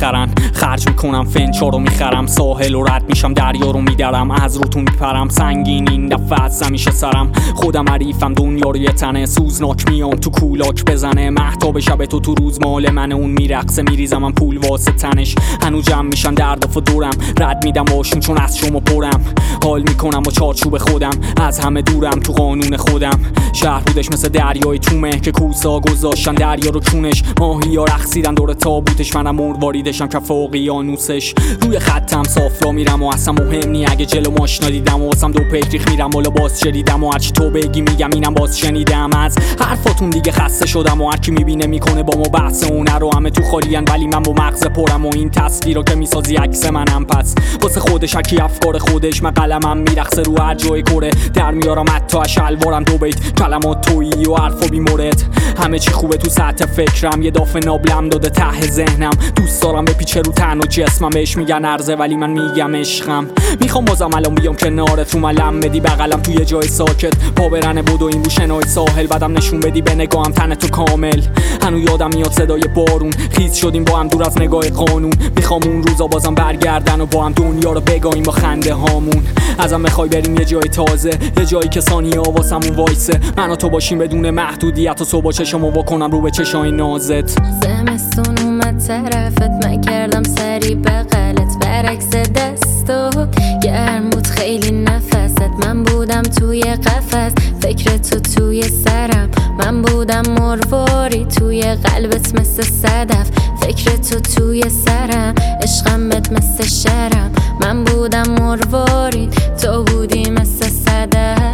میخرن، خرج میکنم فنچا رو میخرم، ساحل و رد میشم دریا رو میدرم، از روتون میپرم سنگین این دفعه از همیشه سرم، خودم حریفم دنیا رو یه تنه، سوزناک میام تو کولاک بزنه، مهتاب شب تو روز مال من، اون میرقصه میریزم من پول واسه تنش، هنو جمع میشن در دفع دورم، رد میدم باشون چون از شما پرم، حال میکنم با چارچوب خودم، از همه دورم تو قانون خودم، شهر بودش مثل دریای تومه که کوسا گذاشتن دریا رو چونش، ماهی ها رقصیدن دور تابوتش، منم مرواریدشم کف اقیانوسش، روی خطم صاف را میرم و اصلا مهم نی اگه جلو ماشنا دیدم و واسم دو پیک میرم بالا باز شدیدم و هرچی تو بگی میگم اینم باز شنیدم، از حرفاتون دیگه خسته شدم و هرکی میبینه میکنه با ما بحث اونه رو، همه تو خالین ولی من با مغز پرم و این تصویر رو که میسازی عکس منم، پس واسه خودش هرکی افکار خودش، من قلمم میرقصه رو هر جای کره، در میارم حتی شلوارم دو بیت کلمات تویی و حرفا بی مورد، همه چی خوبه تو سطح فکرم، یه دافه نابلم داده ته ذهنم، دوست دارم به پیچه رو تن و جسمم، بهش میگن ارزه ولی من میگم عشقم، میخوام بازم الان بیام کنارت رو ملم بدی بغلم توی یه جای ساکت، پا برنه بدو این رو شنای ساحل، بعدم نشون بدی به نگاهم تن تو کامل، هنو یادم میاد صدای بارون، خیس شدیم با هم دور از نگاه قانون، میخوام اون روزا بازم برگردن و با هم دنیا رو بگایم با خنده هامون، ازم بخوای بریم یه جای تازه، یه جایی که ثانیه واسمون وایسه، من و تو باشیم بدون محدودیت و صبح چشمو واکنم رو به چشای نازت، زمستون اومد طرفت من کردم سری بغلت، برعکس دستو گرم بود خیلی نفست، من بودم توی قفس فکر تو توی سرم، من بودم مرواری توی قلبت مثل صدف، فکر تو توی سرم عشقمت مثل شرم، من بودم مرواری تو بودی مثل صدف،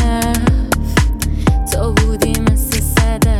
تو بودی مثل صدف.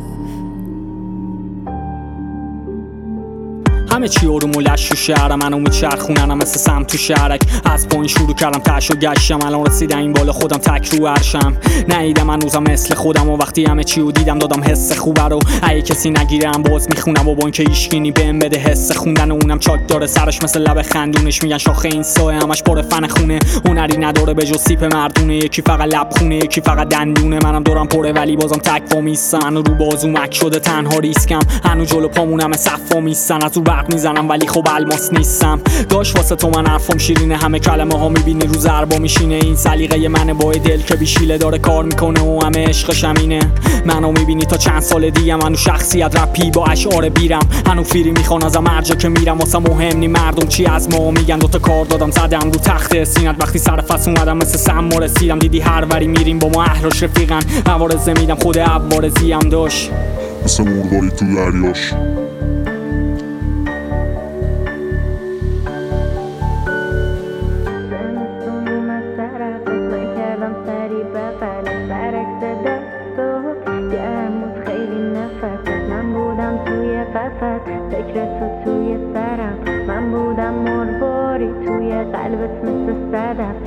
همه چی آروم و لش تو شهرم، منو میچرخوننم مثل سم تو شهرک، از پایین شروع کردم تهش و گشتم، الان رسیدم این بالا خودم تک رو عرشم، ندیدم هنوزم مثل خودم و وقتی همه چی رو دیدم دادم حس خوبه رو، اگه کسی نگیرم باز میخونم و با اینکه هیچکی بهم بده حس خوندن و اونم چاک داره سرش مثل لب خندونش، میگن شاخه این سایه همش پر فن خونه، هنری نداره به جز سیپ مردونه، یکی فقط لب خونه یکی فقط دندونه، منم دورم پره ولی بازم تک وا میستم، رو بازو مک شده تنها ریسکم، هنوز جلو پامونم صفا میستن، از رو برق میزنم ولی خب الماس نیستم، داش واسه تو من حرفم شیرینه، همه کلمه ها میبینی رو ضربا میشینه، این سلیقه منه با دل که بیشیله داره کار میکنه و همه عشقش همینه، منو میبینی تا چند سال دیگه منو شخصیت رپی با اشعار بیرم، هنو فیری میخوان ازم هر جا که میرم، واسه مهم نی مردم چی از ما میگن، دوتا کار دادم زدم رو تخت سینت، وقتی سر فصل اومدم مثل سم رسیدم، دیدی هر وری میریم با ما اهراش رفیقن، عوارض میدم خود عوارضی هم داشت مثل مرواری تو دریاش. فکر تو توی سرم، من بودم مرواری توی قلبت مثل صدف،